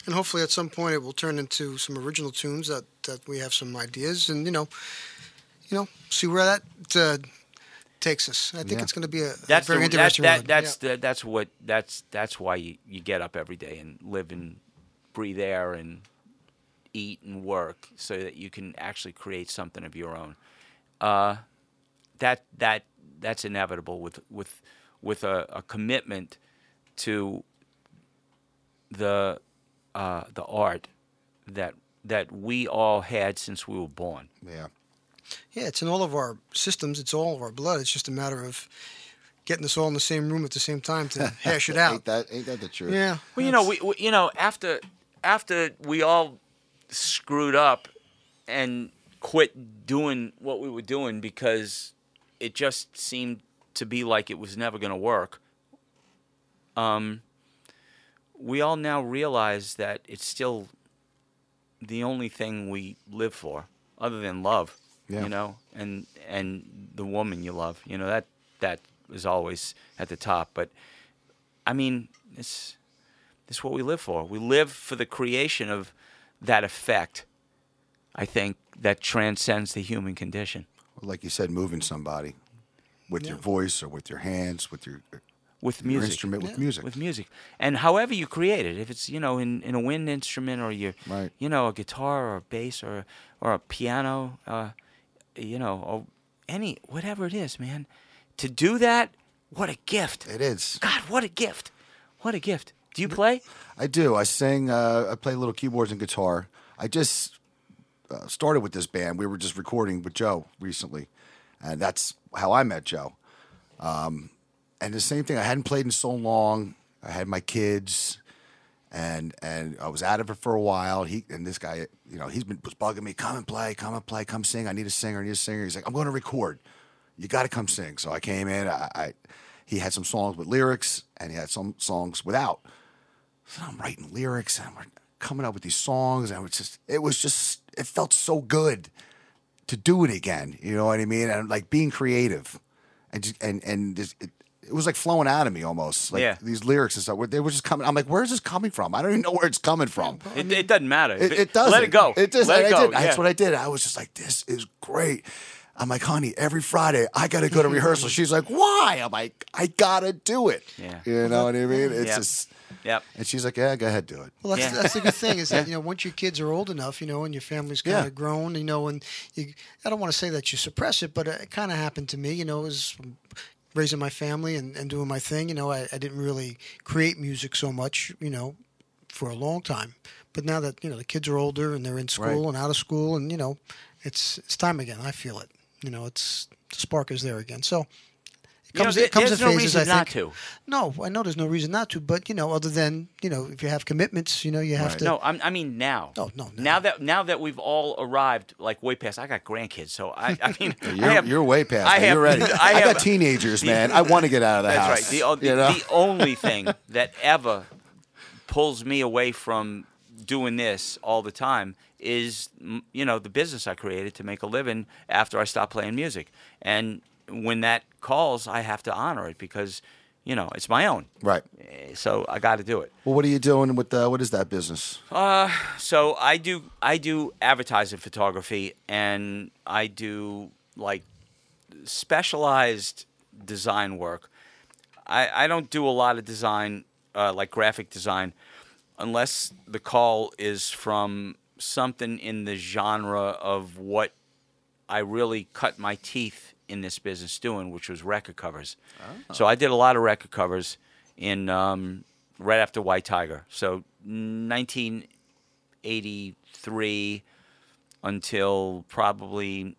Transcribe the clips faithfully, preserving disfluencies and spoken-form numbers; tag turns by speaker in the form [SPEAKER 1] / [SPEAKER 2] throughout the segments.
[SPEAKER 1] and hopefully at some point it will turn into some original tunes that, that we have some ideas, and you know, you know, see where that uh, takes us. I think
[SPEAKER 2] Yeah.
[SPEAKER 1] it's going to be a, a
[SPEAKER 3] That's
[SPEAKER 1] very
[SPEAKER 3] the,
[SPEAKER 1] interesting
[SPEAKER 3] that,
[SPEAKER 1] ride.
[SPEAKER 3] that, that's
[SPEAKER 1] Yeah.
[SPEAKER 3] the, that's what that's that's why you, you get up every day and live and breathe air and eat and work so that you can actually create something of your own. Uh, that that that's inevitable with with with a, a commitment to the uh, the art that that we all had since we were born.
[SPEAKER 2] Yeah.
[SPEAKER 1] Yeah, it's in all of our systems. It's all of our blood. It's just a matter of getting us all in the same room at the same time to hash it out.
[SPEAKER 2] Ain't that ain't that the truth?
[SPEAKER 1] Yeah.
[SPEAKER 3] Well, you know, we, we you know after after we all screwed up and quit doing what we were doing because it just seemed to be like it was never going to work. Um, we all now realize that it's still the only thing we live for, other than love.
[SPEAKER 2] Yeah.
[SPEAKER 3] You know, and and the woman you love. You know, that that is always at the top. But I mean, it's it's what we live for. We live for the creation of that effect, I think, that transcends the human condition.
[SPEAKER 2] Like you said, moving somebody with your
[SPEAKER 1] Yeah.
[SPEAKER 2] voice or with your hands, with your,
[SPEAKER 3] With
[SPEAKER 2] your
[SPEAKER 3] music.
[SPEAKER 2] instrument, with
[SPEAKER 1] Yeah.
[SPEAKER 2] music.
[SPEAKER 3] With music. And however you create it, if it's, you know, in, in a wind instrument or you
[SPEAKER 2] Right.
[SPEAKER 3] you know, a guitar or a bass or or a piano, uh, you know, or any whatever it is, man. To do that, what a gift.
[SPEAKER 2] It is.
[SPEAKER 3] God, what a gift. What a gift. Do you play?
[SPEAKER 2] I do. I sing. Uh, I play little keyboards and guitar. I just uh, started with this band. We were just recording with Joe recently, and that's how I met Joe. Um, and the same thing. I hadn't played in so long. I had my kids, and and I was out of it for a while. He and this guy, you know, he's been was bugging me. Come and play. Come and play. Come sing. I need a singer. I need a singer. He's like, I'm going to record. You got to come sing. So I came in. I, I he had some songs with lyrics, and he had some songs without. So I'm writing lyrics and we're coming up with these songs, and it was just, it was just, it felt so good to do it again. You know what I mean? And like being creative, and just, and and just, it, it was like flowing out of me almost. Like
[SPEAKER 3] Yeah.
[SPEAKER 2] these lyrics and stuff. They were just coming. I'm like, where's this coming from? I don't even know where it's coming from.
[SPEAKER 3] It, it doesn't matter.
[SPEAKER 2] It, it does.
[SPEAKER 3] Let it go.
[SPEAKER 2] It does.
[SPEAKER 3] Let
[SPEAKER 2] I
[SPEAKER 3] it go.
[SPEAKER 2] did. That's
[SPEAKER 3] yeah.
[SPEAKER 2] what I did. I was just like, this is great. I'm like, honey, every Friday I got to go to rehearsal. She's like, why? I'm like, I got to do it.
[SPEAKER 3] Yeah.
[SPEAKER 2] You know what I mean? It's
[SPEAKER 3] Yep.
[SPEAKER 2] just,
[SPEAKER 3] Yep.
[SPEAKER 2] and she's like, yeah, go ahead, do it.
[SPEAKER 1] Well, that's,
[SPEAKER 3] Yeah.
[SPEAKER 1] that's the good thing is that, you know, once your kids are old enough, you know, and your family's kind of
[SPEAKER 2] Yeah.
[SPEAKER 1] grown, you know, and you, I don't want to say that you suppress it, but it kind of happened to me, you know, as raising my family and, and doing my thing. You know, I, I didn't really create music so much, you know, for a long time. But now that, you know, the kids are older and they're in school
[SPEAKER 2] Right.
[SPEAKER 1] and out of school and, you know, it's it's time again. I feel it. You know, it's the spark is there again. So it
[SPEAKER 3] You
[SPEAKER 1] comes,
[SPEAKER 3] know,
[SPEAKER 1] it comes
[SPEAKER 3] there's
[SPEAKER 1] in
[SPEAKER 3] no
[SPEAKER 1] phases,
[SPEAKER 3] reason
[SPEAKER 1] I
[SPEAKER 3] not
[SPEAKER 1] think.
[SPEAKER 3] to.
[SPEAKER 1] No, I know there's no reason not to, but you know, other than you know, if you have commitments, you know, you have
[SPEAKER 2] Right.
[SPEAKER 1] to.
[SPEAKER 3] No, I'm, I mean now.
[SPEAKER 1] No, no, no.
[SPEAKER 3] Now that now that we've all arrived, like way past. I got grandkids, so I, I mean,
[SPEAKER 2] You're,
[SPEAKER 3] I have,
[SPEAKER 2] you're way past
[SPEAKER 3] I
[SPEAKER 2] that.
[SPEAKER 3] have,
[SPEAKER 2] You're ready.
[SPEAKER 3] I,
[SPEAKER 2] I,
[SPEAKER 3] have,
[SPEAKER 2] got teenagers, man. I want to get out of the
[SPEAKER 3] That's
[SPEAKER 2] house.
[SPEAKER 3] right. The, o-
[SPEAKER 2] you know?
[SPEAKER 3] the only thing that ever pulls me away from doing this all the time is, m- you know, the business I created to make a living after I stopped playing music. And when that calls, I have to honor it because, you know, it's my own.
[SPEAKER 2] Right.
[SPEAKER 3] Eh, So I got to do it.
[SPEAKER 2] Well, what are you doing with the, what is that business?
[SPEAKER 3] Uh, so I do I do advertising photography, and I do like specialized design work. I, I don't do a lot of design, uh, like graphic design, unless the call is from something in the genre of what I really cut my teeth in this business doing, which was record covers. So I did a lot of record covers in um, right after White Tiger. So nineteen eighty-three until probably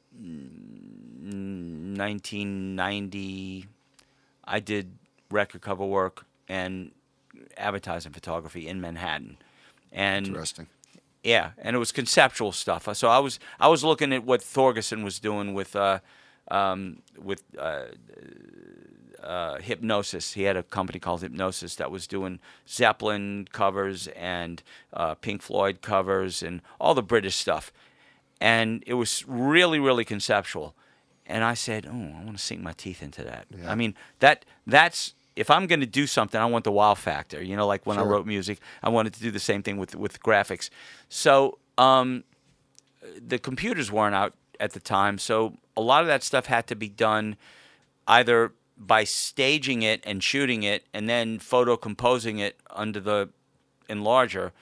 [SPEAKER 3] nineteen ninety, I did record cover work and advertising photography in Manhattan. And
[SPEAKER 2] Interesting.
[SPEAKER 3] yeah, and it was conceptual stuff. So I was I was looking at what Thorgerson was doing with uh, um, with uh, uh, Hypnosis. He had a company called Hypnosis that was doing Zeppelin covers and uh, Pink Floyd covers and all the British stuff. And it was really, really conceptual. And I said, oh, I want to sink my teeth into that.
[SPEAKER 2] Yeah.
[SPEAKER 3] I mean, that that's if I'm going to do something, I want the wow factor. You know, like when
[SPEAKER 2] Sure.
[SPEAKER 3] I wrote music, I wanted to do the same thing with with graphics. So um, the computers weren't out at the time, so a lot of that stuff had to be done either by staging it and shooting it, and then photo composing it under the enlarger,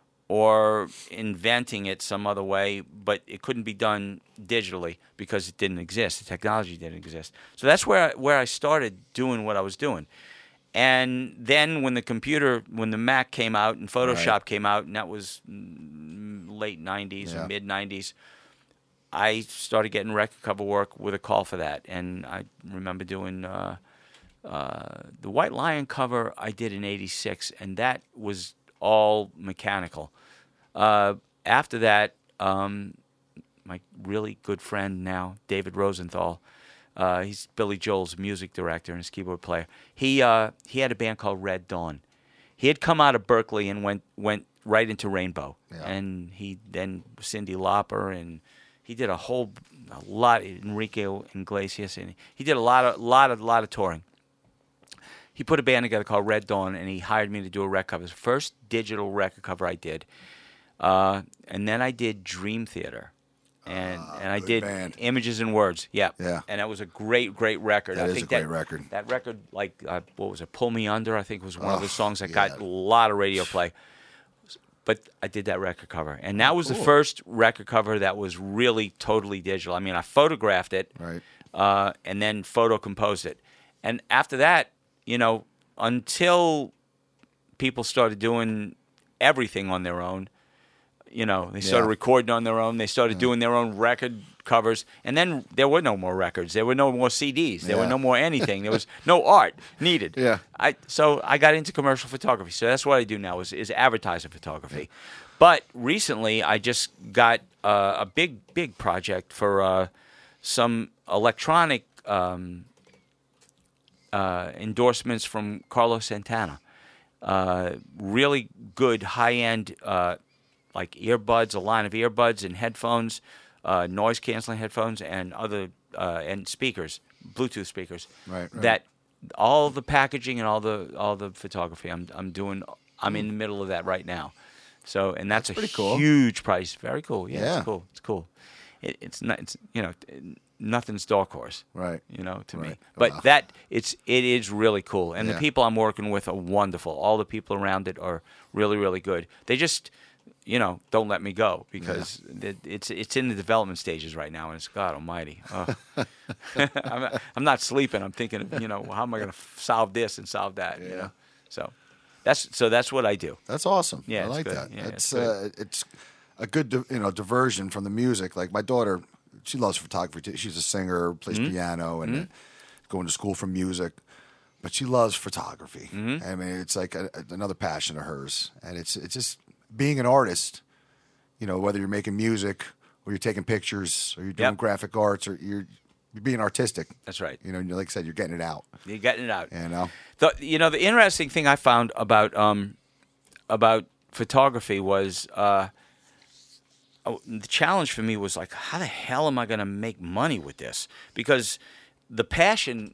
[SPEAKER 3] or inventing it some other way, but it couldn't be done digitally because it didn't exist. The technology didn't exist. So that's where I, where I started doing what I was doing. And then when the computer, when the Mac came out and Photoshop
[SPEAKER 2] Right.
[SPEAKER 3] came out, and that was mm, late nineties
[SPEAKER 2] Yeah.
[SPEAKER 3] or mid nineties, I started getting record cover work with a call for that. And I remember doing uh, uh, the White Lion cover I did in eighty-six, and that was all mechanical. Uh, after that, um, my really good friend now, David Rosenthal, uh, he's Billy Joel's music director and his keyboard player. He uh, he had a band called Red Dawn. He had come out of Berkeley and went went right into Rainbow,
[SPEAKER 2] Yeah.
[SPEAKER 3] and he then Cyndi Lauper, and he did a whole a lot. Enrique Iglesias, and he did a lot of lot of lot of touring. He put a band together called Red Dawn, and he hired me to do a record cover. It was the first digital record cover I did. Uh, and then I did Dream Theater. And
[SPEAKER 2] Ah,
[SPEAKER 3] and I
[SPEAKER 2] good
[SPEAKER 3] did
[SPEAKER 2] band.
[SPEAKER 3] Images and Words. Yeah.
[SPEAKER 2] Yeah.
[SPEAKER 3] And that was a great, great record.
[SPEAKER 2] That
[SPEAKER 3] I
[SPEAKER 2] is
[SPEAKER 3] think
[SPEAKER 2] a great
[SPEAKER 3] that,
[SPEAKER 2] record.
[SPEAKER 3] That record, like, uh, what was it? Pull Me Under, I think was one of the
[SPEAKER 2] Oh,
[SPEAKER 3] songs that
[SPEAKER 2] yeah.
[SPEAKER 3] got a lot of radio play. But I did that record cover. And that was the
[SPEAKER 2] cool.
[SPEAKER 3] first record cover that was really totally digital. I mean, I photographed it.
[SPEAKER 2] Right.
[SPEAKER 3] Uh, and then photo composed it. And after that, you know, until people started doing everything on their own, you know, they started
[SPEAKER 2] Yeah.
[SPEAKER 3] recording on their own, they started doing their own record covers, and then there were no more records, there were no more C Ds, there were
[SPEAKER 2] Yeah.
[SPEAKER 3] no more anything, there was no art needed.
[SPEAKER 2] Yeah.
[SPEAKER 3] I so I got into commercial photography. So that's what I do now is, is advertising photography. But recently I just got uh, a big, big project for uh, some electronic um, uh, endorsements from Carlos Santana. Uh, really good high-end uh, like earbuds, a line of earbuds and headphones, uh, noise-canceling headphones, and other uh, and speakers, Bluetooth speakers.
[SPEAKER 2] Right, right.
[SPEAKER 3] That all the packaging and all the all the photography. I'm I'm doing. I'm in the middle of that right now. So and that's,
[SPEAKER 2] That's
[SPEAKER 3] a
[SPEAKER 2] pretty cool.
[SPEAKER 3] huge price. Very cool. Yeah,
[SPEAKER 2] Yeah.
[SPEAKER 3] it's cool. It's cool. It, it's not. It's you know. Nothing's dark horse,
[SPEAKER 2] Right.
[SPEAKER 3] You know, to me.
[SPEAKER 2] Right.
[SPEAKER 3] But
[SPEAKER 2] Wow.
[SPEAKER 3] that it's it is really cool, and
[SPEAKER 2] Yeah.
[SPEAKER 3] the people I'm working with are wonderful. All the people around it are really, really good. They just, you know, don't let me go because it, it's it's in the development stages right now, and it's God Almighty. Oh. I'm, I'm not sleeping. I'm thinking, of, you know, how am I going to solve this and solve that? You
[SPEAKER 2] Yeah.
[SPEAKER 3] know, so that's so that's what I do.
[SPEAKER 2] That's awesome.
[SPEAKER 3] Yeah,
[SPEAKER 2] I
[SPEAKER 3] it's
[SPEAKER 2] like
[SPEAKER 3] good.
[SPEAKER 2] that.
[SPEAKER 3] Yeah,
[SPEAKER 2] it's
[SPEAKER 3] it's good.
[SPEAKER 2] uh, it's a good di- you know diversion from the music. Like my daughter, she loves photography. Too. She's a singer, plays
[SPEAKER 3] Mm-hmm.
[SPEAKER 2] piano, and uh, going to school for music. But she loves photography.
[SPEAKER 3] Mm-hmm.
[SPEAKER 2] I mean, it's like a, another passion of hers, and it's it's just being an artist. You know, whether you're making music or you're taking pictures or you're doing
[SPEAKER 3] Yep.
[SPEAKER 2] graphic arts or you're you're being artistic.
[SPEAKER 3] That's right.
[SPEAKER 2] You know, and like I said, you're getting it out.
[SPEAKER 3] You're getting it out.
[SPEAKER 2] You know.
[SPEAKER 3] The, you know, the interesting thing I found about um, about photography was uh, oh, the challenge for me was like, how the hell am I going to make money with this? Because the passion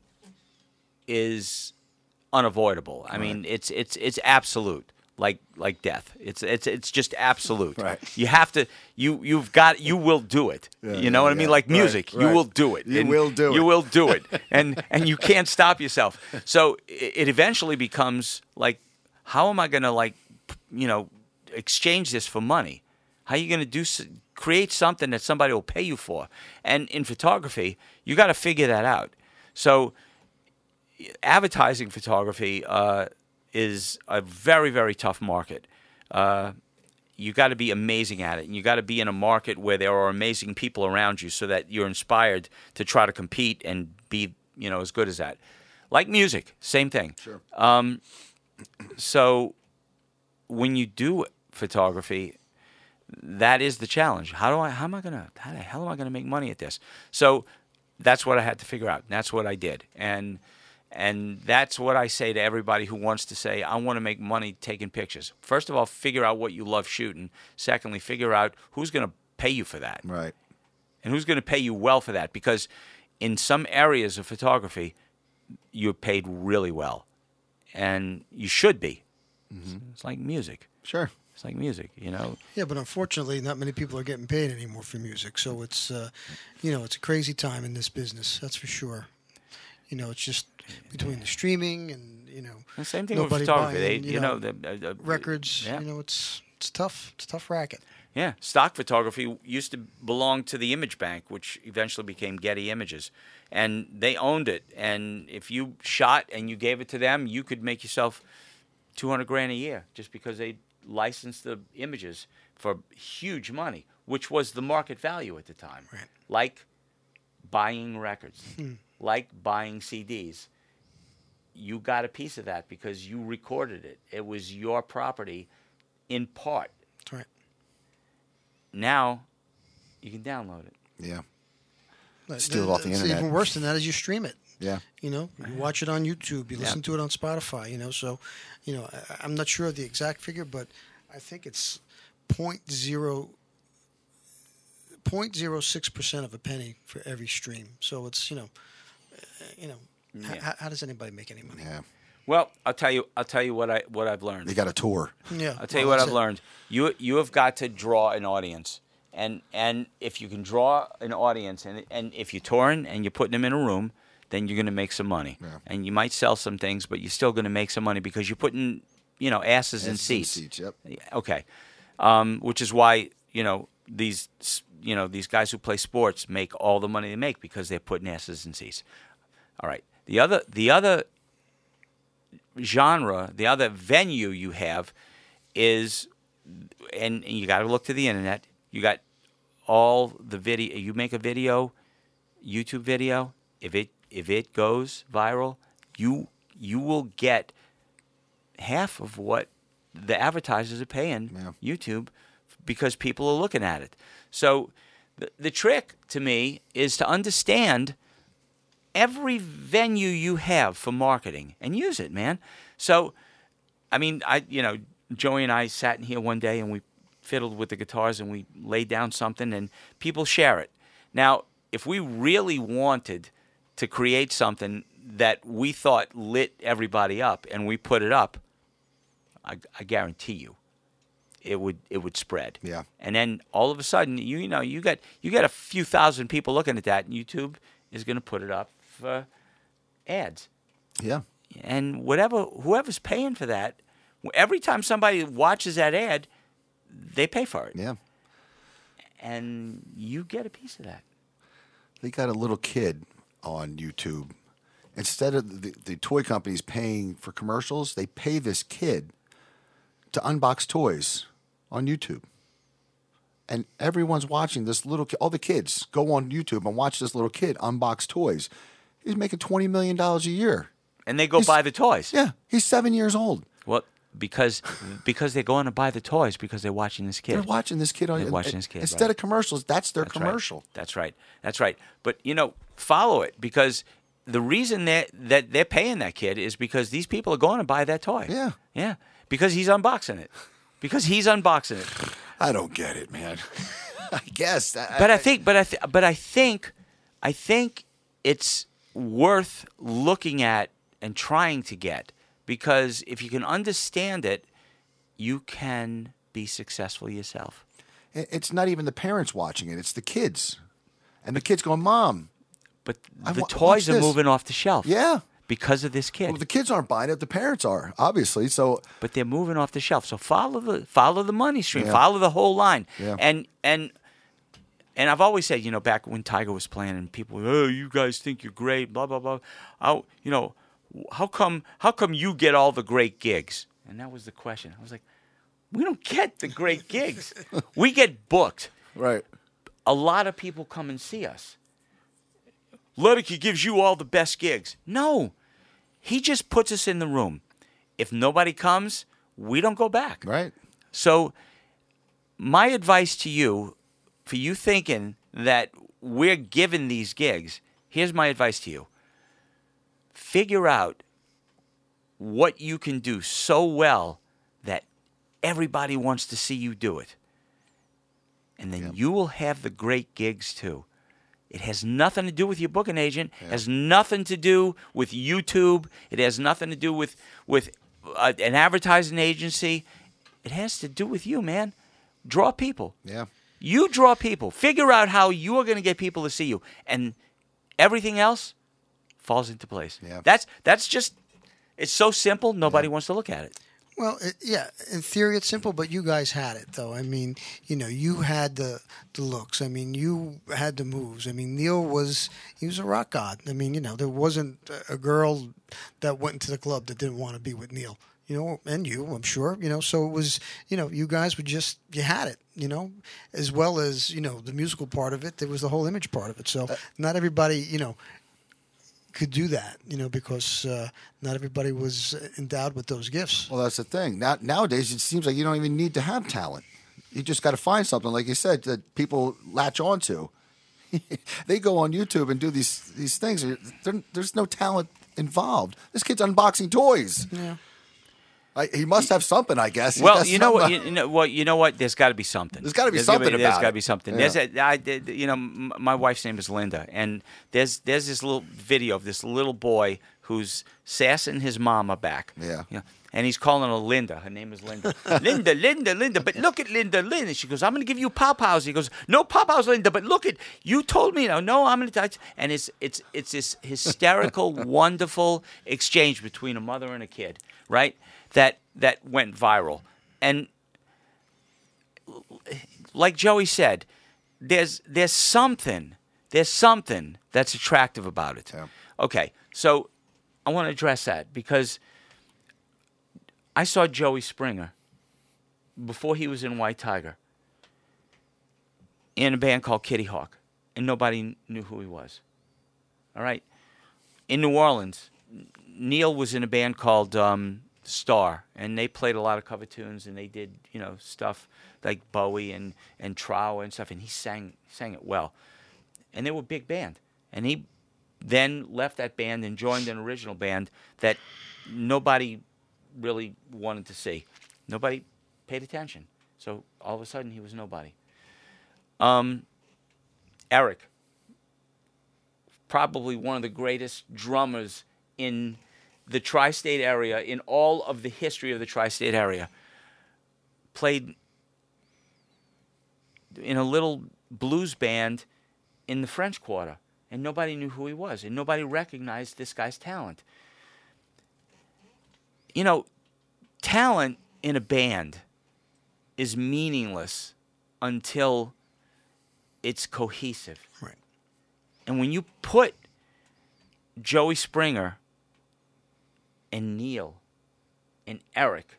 [SPEAKER 3] is unavoidable. I mean, it's it's it's absolute, like like death. It's it's it's just absolute.
[SPEAKER 2] Right.
[SPEAKER 3] You have to. You you've got. You will do it.
[SPEAKER 2] Yeah,
[SPEAKER 3] you know
[SPEAKER 2] yeah,
[SPEAKER 3] what I mean?
[SPEAKER 2] yeah.
[SPEAKER 3] Like
[SPEAKER 2] Right,
[SPEAKER 3] music, you
[SPEAKER 2] right.
[SPEAKER 3] will do it.
[SPEAKER 2] You
[SPEAKER 3] And
[SPEAKER 2] will do
[SPEAKER 3] You
[SPEAKER 2] it.
[SPEAKER 3] will do it, and and you can't stop yourself. So it, it eventually becomes like, how am I going to like, p- you know, exchange this for money? How are you going to do s- create something that somebody will pay you for? And in photography, you got to figure that out. So advertising photography uh, is a very, very tough market. Uh, you got to be amazing at it, and you got to be in a market where there are amazing people around you, so that you're inspired to try to compete and be, you know, as good as that. Like music, same thing.
[SPEAKER 2] Sure.
[SPEAKER 3] Um, so when you do photography, that is the challenge. How do I? How am I gonna? How the hell am I gonna make money at this? So that's what I had to figure out. That's what I did, and and that's what I say to everybody who wants to say, I want to make money taking pictures. First of all, figure out what you love shooting. Secondly, figure out who's going to pay you for that,
[SPEAKER 2] Right.
[SPEAKER 3] and who's going to pay you well for that. Because in some areas of photography, you're paid really well. and you should be.
[SPEAKER 2] Mm-hmm.
[SPEAKER 3] It's like music.
[SPEAKER 2] Sure.
[SPEAKER 3] It's like music, you know.
[SPEAKER 1] Yeah, but unfortunately, not many people are getting paid anymore for music. So it's, uh, you know, it's a crazy time in this business. That's for sure. You know, it's just between the streaming and you know,
[SPEAKER 3] The same thing
[SPEAKER 1] nobody
[SPEAKER 3] with photography.
[SPEAKER 1] buying,
[SPEAKER 3] They,
[SPEAKER 1] you
[SPEAKER 3] you
[SPEAKER 1] know,
[SPEAKER 3] know, the, uh, uh,
[SPEAKER 1] records.
[SPEAKER 3] Yeah.
[SPEAKER 1] You know, it's it's tough. It's a tough racket.
[SPEAKER 3] Yeah, stock photography used to belong to the Image Bank, which eventually became Getty Images, and they owned it. And if you shot and you gave it to them, you could make yourself two hundred grand a year just because they licensed the images for huge money, which was the market value at the time.
[SPEAKER 1] Right.
[SPEAKER 3] Like buying records,
[SPEAKER 1] Hmm.
[SPEAKER 3] like buying C Ds. You got a piece of that because you recorded it. It was your property in part.
[SPEAKER 1] That's right.
[SPEAKER 3] Now, you can download it.
[SPEAKER 2] Yeah.
[SPEAKER 1] But
[SPEAKER 2] Steal it off the
[SPEAKER 1] it's
[SPEAKER 2] internet.
[SPEAKER 1] Even worse than that is you stream it.
[SPEAKER 2] Yeah.
[SPEAKER 1] You know, you watch it on YouTube, you listen to it on Spotify. You know, so, you know, I, I'm not sure of the exact figure, but I think it's point zero point zero six percent of a penny for every stream. So it's you know, uh, you know,
[SPEAKER 3] Yeah.
[SPEAKER 1] h- how does anybody make any money?
[SPEAKER 2] Yeah.
[SPEAKER 3] Well, I'll tell you. I'll tell you what I what I've learned.
[SPEAKER 2] They got a tour.
[SPEAKER 1] Yeah,
[SPEAKER 3] I'll tell you
[SPEAKER 1] well,
[SPEAKER 3] what
[SPEAKER 1] that's
[SPEAKER 3] I've
[SPEAKER 1] it.
[SPEAKER 3] learned. You you have got to draw an audience, and and if you can draw an audience, and and if you're touring and you're putting them in a room, then you're going to make some money,
[SPEAKER 2] Yeah.
[SPEAKER 3] and you might sell some things, but you're still going to make some money because you're putting you know asses, in
[SPEAKER 2] Asses in
[SPEAKER 3] seats.
[SPEAKER 2] seats, yep.
[SPEAKER 3] Yeah, okay, um, which is why you know these you know these guys who play sports make all the money they make because they're putting asses in seats. All right, the other the other. genre, the other venue you have is, and, and you got to look to the internet. You got all the video. You make a video, YouTube video. If it if it goes viral, you you will get half of what the advertisers are paying
[SPEAKER 2] Yeah.
[SPEAKER 3] YouTube because people are looking at it. So the the trick to me is to understand every venue you have for marketing and use it, man. So, I mean, I you know, Joey and I sat in here one day and we fiddled with the guitars and we laid down something and people share it. Now, if we really wanted to create something that we thought lit everybody up and we put it up, I, I guarantee you, it would it would spread.
[SPEAKER 2] Yeah.
[SPEAKER 3] And then all of a sudden, you, you know, you got you got a few thousand people looking at that, and YouTube is going to put it up for ads.
[SPEAKER 2] Yeah.
[SPEAKER 3] And whatever whoever's paying for that, every time somebody watches that ad, they pay for it.
[SPEAKER 2] Yeah.
[SPEAKER 3] And you get a piece of that.
[SPEAKER 2] They got a little kid on YouTube. Instead of the, the toy companies paying for commercials, they pay this kid to unbox toys on YouTube. And everyone's watching this little kid. All the kids go on YouTube and watch this little kid unbox toys. He's making twenty million dollars a year.
[SPEAKER 3] And they go
[SPEAKER 2] He's-
[SPEAKER 3] buy the toys.
[SPEAKER 2] Yeah, he's seven years old.
[SPEAKER 3] Well, because because they're going to buy the toys because they're watching this kid.
[SPEAKER 2] They're watching this kid on
[SPEAKER 3] They're watching this kid,
[SPEAKER 2] Instead
[SPEAKER 3] right.
[SPEAKER 2] of commercials, that's their
[SPEAKER 3] That's right.
[SPEAKER 2] commercial.
[SPEAKER 3] That's right. That's right. But you know, follow it because the reason that that they're paying that kid is because these people are going to buy that toy.
[SPEAKER 2] Yeah.
[SPEAKER 3] Yeah. Because he's unboxing it. Because he's unboxing it.
[SPEAKER 2] I don't get it, man. I guess.
[SPEAKER 3] But I think, but I, th- but I think, I think it's worth looking at and trying to get because if you can understand it, you can be successful yourself.
[SPEAKER 2] it's not even the parents watching it; it's the kids, and the kids going, "Mom."
[SPEAKER 3] But
[SPEAKER 2] I
[SPEAKER 3] the
[SPEAKER 2] wa-
[SPEAKER 3] toys
[SPEAKER 2] watch
[SPEAKER 3] are
[SPEAKER 2] this.
[SPEAKER 3] moving off the shelf.
[SPEAKER 2] Yeah.
[SPEAKER 3] Because of this kid.
[SPEAKER 2] Well, the kids aren't buying it; the parents are, obviously. So
[SPEAKER 3] But they're moving off the shelf. So follow the follow the money stream.
[SPEAKER 2] Yeah.
[SPEAKER 3] Follow the whole line.
[SPEAKER 2] Yeah.
[SPEAKER 3] And and and I've always said, you know, back when Tiger was playing, and people, were, oh, you guys think you're great, blah blah blah. How you know, how come how come you get all the great gigs? And that was the question. I was like, we don't get the great gigs. We get booked.
[SPEAKER 2] right,
[SPEAKER 3] A lot of people come and see us. Ludicky gives you all the best gigs. No, he just puts us in the room. If nobody comes, we don't go back.
[SPEAKER 2] right.
[SPEAKER 3] So my advice to you, for you thinking that we're given these gigs, here's my advice to you. Figure out what you can do so well that everybody wants to see you do it. And then
[SPEAKER 2] Yeah.
[SPEAKER 3] you will have the great gigs too. It has nothing to do with your booking agent. It has nothing to do with YouTube. It has nothing to do with with uh, an advertising agency. It has to do with you, man. Draw people.
[SPEAKER 2] Yeah.
[SPEAKER 3] You draw people. Figure out how you are going to get people to see you, and everything else falls into place.
[SPEAKER 2] Yeah.
[SPEAKER 3] That's that's just. It's so simple. Nobody yeah. wants to look at it.
[SPEAKER 1] Well, it, yeah, in theory it's simple, but you guys had it, though. I mean, you know, you had the the looks. I mean, you had the moves. I mean, Neil was he was a rock god. I mean, you know, there wasn't a girl that went into the club that didn't want to be with Neil. You know, and you, I'm sure. You know, so it was. You know, you guys were just you had it. You know, as well as you know the musical part of it. There was the whole image part of it. So uh, not everybody, you know, could do that, you know, because uh, not everybody was endowed with those gifts.
[SPEAKER 2] Well, that's the thing. Now, nowadays, it seems like you don't even need to have talent. You just got to find something, like you said, that people latch onto. They go on YouTube and do these these things. There, there's no talent involved. This kid's unboxing toys.
[SPEAKER 1] Yeah.
[SPEAKER 2] I, he must have something, I guess.
[SPEAKER 3] Well, you know what? You, you know what? You know what? There's got to be something.
[SPEAKER 2] There's got to be
[SPEAKER 3] there's
[SPEAKER 2] something
[SPEAKER 3] gotta be,
[SPEAKER 2] about
[SPEAKER 3] There's got to
[SPEAKER 2] it.
[SPEAKER 3] be something.
[SPEAKER 2] Yeah.
[SPEAKER 3] There's a, I, you know, m- my wife's name is Linda, and there's there's this little video of this little boy who's sassing his mama back.
[SPEAKER 2] Yeah.
[SPEAKER 3] You know, and he's calling her Linda. Her name is Linda. Linda, Linda, Linda. But look at Linda, Linda. She goes, I'm going to give you pow-pows. He goes, no pow-pows, Linda. But look at, you told me. No, no, I'm going to touch. And it's it's it's this hysterical, wonderful exchange between a mother and a kid, right? That that went viral. And like Joey said, there's there's something, there's something that's attractive about it.
[SPEAKER 2] Yeah.
[SPEAKER 3] Okay, so I want to address that because I saw Joey Springer before he was in White Tiger in a band called Kitty Hawk, and nobody knew who he was. All right? In New Orleans, Neil was in a band called um, Star, and they played a lot of cover tunes, and they did, you know, stuff like Bowie and, and Trower and stuff, and he sang sang it well. And they were a big band. And he then left that band and joined an original band that nobody really wanted to see. Nobody paid attention. So all of a sudden, he was nobody. Um, Eric, probably one of the greatest drummers in the tri-state area, in all of the history of the tri-state area, played in a little blues band in the French Quarter, and nobody knew who he was, and nobody recognized this guy's talent. You know, talent in a band is meaningless until it's cohesive.
[SPEAKER 1] Right.
[SPEAKER 3] And when you put Joey Springer and Neil and Eric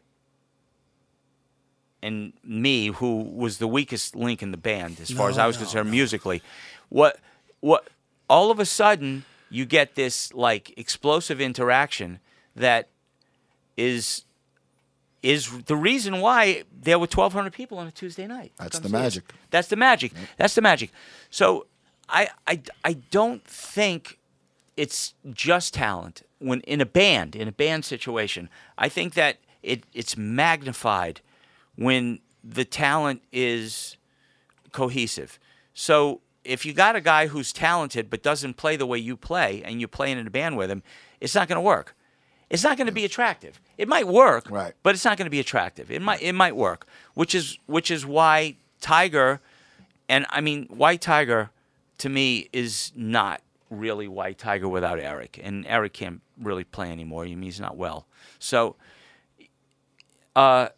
[SPEAKER 3] and me, who was the weakest link in the band as far
[SPEAKER 1] No,
[SPEAKER 3] as I was
[SPEAKER 1] no,
[SPEAKER 3] concerned
[SPEAKER 1] no.
[SPEAKER 3] musically, what what all of a sudden you get this like explosive interaction that is is the reason why there were twelve hundred people on a Tuesday night.
[SPEAKER 2] That's
[SPEAKER 3] Come
[SPEAKER 2] the
[SPEAKER 3] see us.
[SPEAKER 2] magic.
[SPEAKER 3] That's the magic. Yep. That's the magic. So I, I, I don't think it's just talent when in a band, in a band situation. I think that it, it's magnified when the talent is cohesive. So if you got a guy who's talented but doesn't play the way you play and you're playing in a band with him, it's not going to work. It's not going to be attractive. It might work,
[SPEAKER 2] right,
[SPEAKER 3] but it's not going to be attractive. It might it might work, which is which is why Tiger, and I mean White Tiger, to me is not really White Tiger without Eric, and Eric can't really play anymore. I mean, he's not well. So, uh,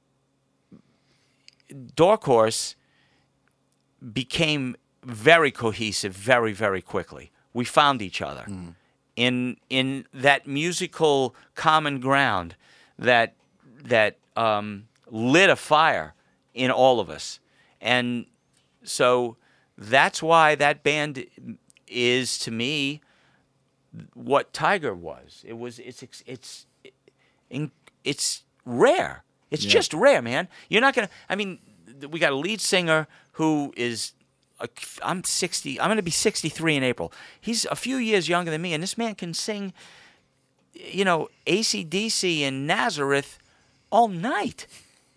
[SPEAKER 3] Dark Horse became very cohesive very very quickly. We found each other. Mm. In in that musical common ground that that um, lit a fire in all of us, and so that's why that band is to me what Tiger was. It was it's it's it's, it's rare. It's
[SPEAKER 2] yeah.
[SPEAKER 3] just rare, man. You're not gonna. I mean, we got a lead singer who is. I'm sixty. I'm going to be sixty-three in April. He's a few years younger than me, and this man can sing, you know, A C D C and Nazareth all night.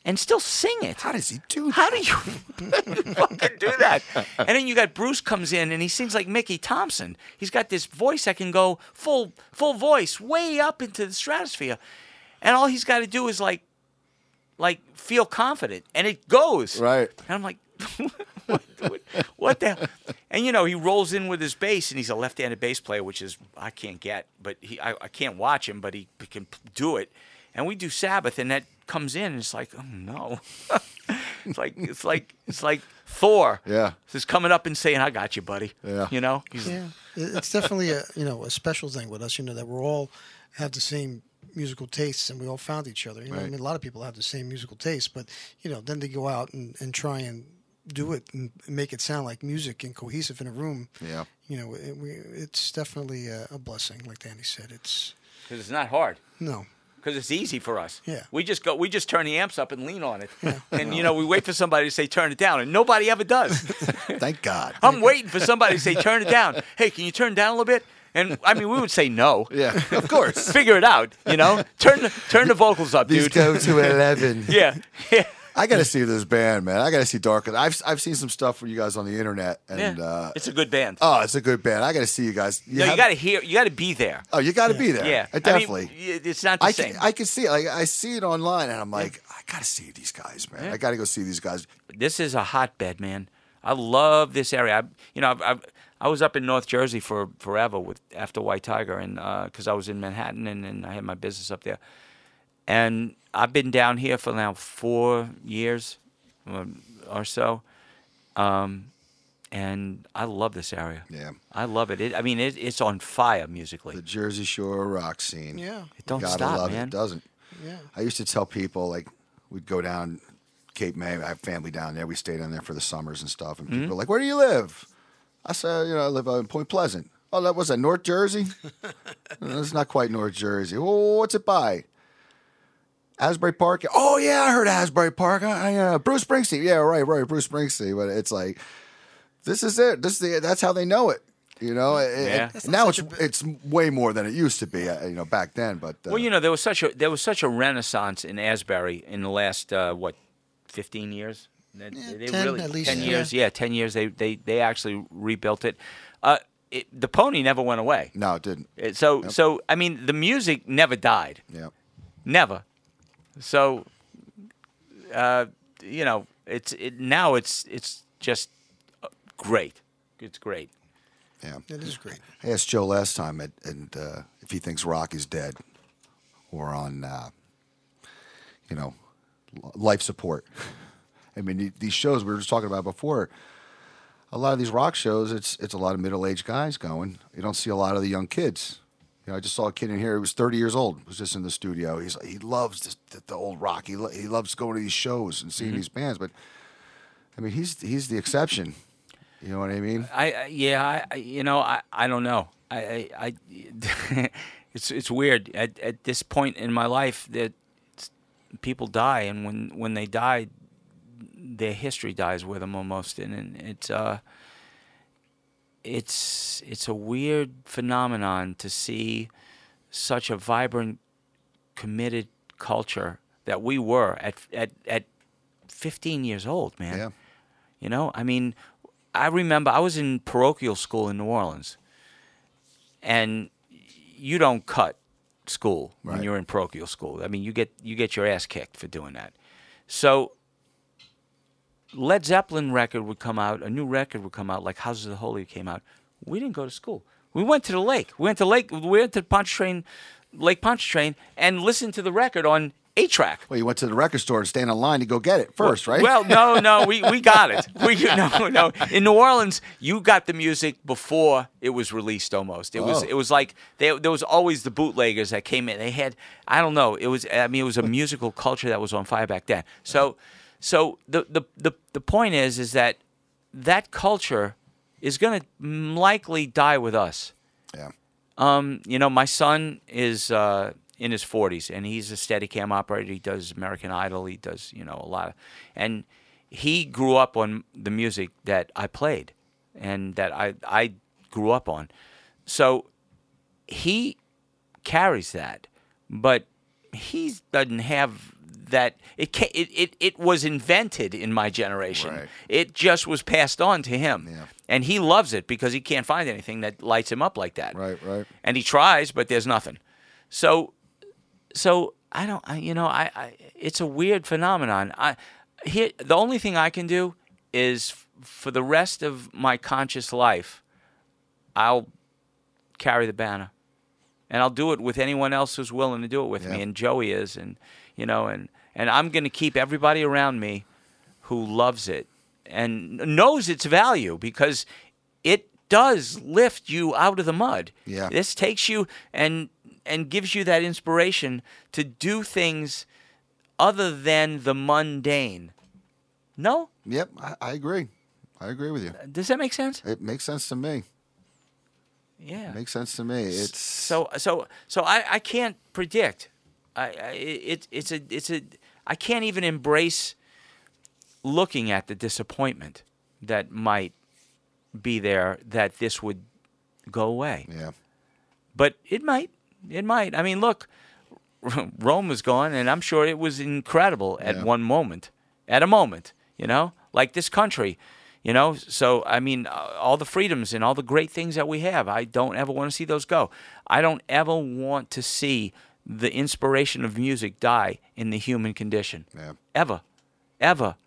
[SPEAKER 3] and still sing it.
[SPEAKER 2] How does he do that?
[SPEAKER 3] How do you fucking do that? And then you got Bruce comes in and he sings like Mickey Thompson. He's got this voice that can go full full voice way up into the stratosphere, and all he's got to do is like like feel confident, and it goes.
[SPEAKER 2] Right.
[SPEAKER 3] And I'm like, what, what, what the hell? And you know, he rolls in with his bass, and he's a left-handed bass player, which is I can't get, but he I, I can't watch him, but he, he can do it. And we do Sabbath, and that comes in, and it's like, oh no, it's like it's like it's like Thor,
[SPEAKER 2] Yeah.
[SPEAKER 3] is coming up and saying, "I got you, buddy."
[SPEAKER 2] Yeah.
[SPEAKER 3] You know, he's,
[SPEAKER 1] Yeah, It- it's definitely a you know a special thing with us. You know that we're all have the same musical tastes, and we all found each other. You know,
[SPEAKER 2] Right.
[SPEAKER 1] I mean, a lot of people have the same musical taste, but you know, then they go out and, and try and do it and make it sound like music and cohesive in a room.
[SPEAKER 2] Yeah.
[SPEAKER 1] You know, it, we, it's definitely a, a blessing, like Danny said. It's
[SPEAKER 3] because it's not hard.
[SPEAKER 1] no.
[SPEAKER 3] Because it's easy for us.
[SPEAKER 1] Yeah.
[SPEAKER 3] We just go. We just turn the amps up and lean on it, and you know we wait for somebody to say turn it down, and nobody ever does.
[SPEAKER 2] Thank God.
[SPEAKER 3] I'm waiting for somebody to say turn it down. Hey, can you turn it down a little bit? And I mean, we would say no.
[SPEAKER 2] Yeah, of course.
[SPEAKER 3] Figure it out. You know, turn the, turn the vocals up,
[SPEAKER 2] These
[SPEAKER 3] dude.
[SPEAKER 2] go to eleven.
[SPEAKER 3] Yeah. Yeah.
[SPEAKER 2] I got to see this band, man. I got to see Dark. I've I've seen some stuff for you guys on the internet, and
[SPEAKER 3] Yeah.
[SPEAKER 2] uh,
[SPEAKER 3] It's a good band.
[SPEAKER 2] oh, it's a good band. I got to see you guys. You
[SPEAKER 3] no,
[SPEAKER 2] have-
[SPEAKER 3] you got to hear. You got to be there.
[SPEAKER 2] Oh, you got to be there.
[SPEAKER 3] Yeah.
[SPEAKER 2] I definitely.
[SPEAKER 3] I mean, it's not the
[SPEAKER 2] I
[SPEAKER 3] same.
[SPEAKER 2] can, I can see it. Like I see it online, and I'm like, I got to see these guys, man.
[SPEAKER 3] Yeah.
[SPEAKER 2] I got to go see these guys.
[SPEAKER 3] This is a hotbed, man. I love this area. I, you know, I've, I've, I was up in North Jersey for forever with after White Tiger, and because I was in Manhattan, and, and I had my business up there. And I've been down here for now four years um, or so, um, and I love this area.
[SPEAKER 2] Yeah.
[SPEAKER 3] I love it. it I mean, it, it's on fire musically.
[SPEAKER 2] The Jersey Shore rock scene.
[SPEAKER 1] Yeah.
[SPEAKER 3] It don't
[SPEAKER 2] Gotta
[SPEAKER 3] stop,
[SPEAKER 2] love
[SPEAKER 3] man.
[SPEAKER 2] It. It doesn't.
[SPEAKER 1] Yeah.
[SPEAKER 2] I used to tell people, like, we'd go down Cape May. I have family down there. We stay down there for the summers and stuff. And
[SPEAKER 3] Mm-hmm.
[SPEAKER 2] people are like, where do you live? I said, you know, I live out in Point Pleasant. Oh, that was that North Jersey? It's not quite North Jersey. Well, what's it by? Asbury Park? Oh, yeah, I heard Asbury Park. I, I, uh, Bruce Springsteen. Yeah, right, right, Bruce Springsteen. But it's like, this is it. This is the, that's how they know it. You know, It-
[SPEAKER 3] Yeah.
[SPEAKER 2] it-
[SPEAKER 1] That's
[SPEAKER 2] now
[SPEAKER 1] not
[SPEAKER 2] it's
[SPEAKER 1] such a
[SPEAKER 2] it's way more than it used to be. uh, You know, back then. But uh,
[SPEAKER 3] Well, you know, there was such a there was such a renaissance in Asbury in the last uh, what fifteen years. They,
[SPEAKER 1] Yeah,
[SPEAKER 3] they
[SPEAKER 1] ten
[SPEAKER 3] really
[SPEAKER 1] at least,
[SPEAKER 3] ten
[SPEAKER 1] yeah.
[SPEAKER 3] years. Yeah, ten years. They they they actually rebuilt it. Uh, it the pony never went away.
[SPEAKER 2] no, it didn't.
[SPEAKER 3] It- So so I mean, the music never died.
[SPEAKER 2] Yeah.
[SPEAKER 3] Never. So, uh, you know, it's it now it's it's just uh, great. It's great.
[SPEAKER 2] Yeah.
[SPEAKER 1] It is great.
[SPEAKER 2] I asked Joe last time and, and uh, if he thinks rock is dead or on, uh, you know, l- life support. I mean, the- these shows we were just talking about before, a lot of these rock shows, it's it's a lot of middle-aged guys going. You don't see a lot of the young kids. You know, I just saw a kid in here who was thirty years old, was just in the studio. He's he loves this, the, the old rock. He, lo- he loves going to these shows and seeing these bands. But, I mean, he's he's the exception. You know what I mean?
[SPEAKER 3] I, I yeah, I, I you know, I, I don't know. I, I, I it's it's weird at at this point in my life that people die, and when when they die, their history dies with them almost, and, and it's uh, it's it's a weird phenomenon to see such a vibrant, committed culture that we were at at at fifteen years old, man.
[SPEAKER 2] Yeah.
[SPEAKER 3] You know, I mean, I remember I was in parochial school in New Orleans, and you don't cut school when
[SPEAKER 2] Right.
[SPEAKER 3] you're in parochial school. I mean, you get you get your ass kicked for doing that. So, Led Zeppelin record would come out, a new record would come out, like Houses of the Holy came out. We didn't go to school. We went to the lake. We went to lake. We went to Pontchartrain, Lake Pontchartrain, and listened to the record on eight track.
[SPEAKER 2] Well, you went to the record store and stand in line to go get it first, right?
[SPEAKER 3] Well, no, no, we, we got it. We no, no. In New Orleans, you got the music before it was released. Almost, it was
[SPEAKER 2] Oh.
[SPEAKER 3] it was like they, there was always the bootleggers that came in. They had I don't know. It was I mean it was a musical culture that was on fire back then. So, so the the the, the point is is that that culture is going to likely die with us.
[SPEAKER 2] Yeah.
[SPEAKER 3] Um, you know, my son is uh, in his forties, and he's a Steadicam operator. He does American Idol. He does, you know, a lot of, and he grew up on the music that I played, and that I I grew up on. So he carries that, but he doesn't have that. It, ca it it it was invented in my generation.
[SPEAKER 2] Right.
[SPEAKER 3] It just was passed on to him,
[SPEAKER 2] Yeah.
[SPEAKER 3] and he loves it because he can't find anything that lights him up like that.
[SPEAKER 2] Right, right.
[SPEAKER 3] And he tries, but there's nothing. So, so I don't. I, you know, I, I. It's a weird phenomenon. I here. The only thing I can do is f- for the rest of my conscious life, I'll carry the banner, and I'll do it with anyone else who's willing to do it with
[SPEAKER 2] Yeah.
[SPEAKER 3] me. And Joey is, and you know, and and I'm going to keep everybody around me who loves it and knows its value, because it does lift you out of the mud.
[SPEAKER 2] Yeah.
[SPEAKER 3] This takes you and and gives you that inspiration to do things other than the mundane. No?
[SPEAKER 2] Yep, I, I agree. I agree with you.
[SPEAKER 3] Does that make sense?
[SPEAKER 2] It makes sense to me.
[SPEAKER 3] Yeah.
[SPEAKER 2] It makes sense to me. It's
[SPEAKER 3] So so so I, I can't predict. I, I it it's a it's a I can't even embrace looking at the disappointment that might be there that this would go away.
[SPEAKER 2] yeah.
[SPEAKER 3] But it might. It might. I mean, look, Rome was gone, and I'm sure it was incredible at
[SPEAKER 2] Yeah.
[SPEAKER 3] one moment. At a moment, you know, like this country, you know. So, I mean, uh, all the freedoms and all the great things that we have, I don't ever want to see those go. I don't ever want to see the inspiration of music die in the human condition.
[SPEAKER 2] Yeah.
[SPEAKER 3] Ever. Ever.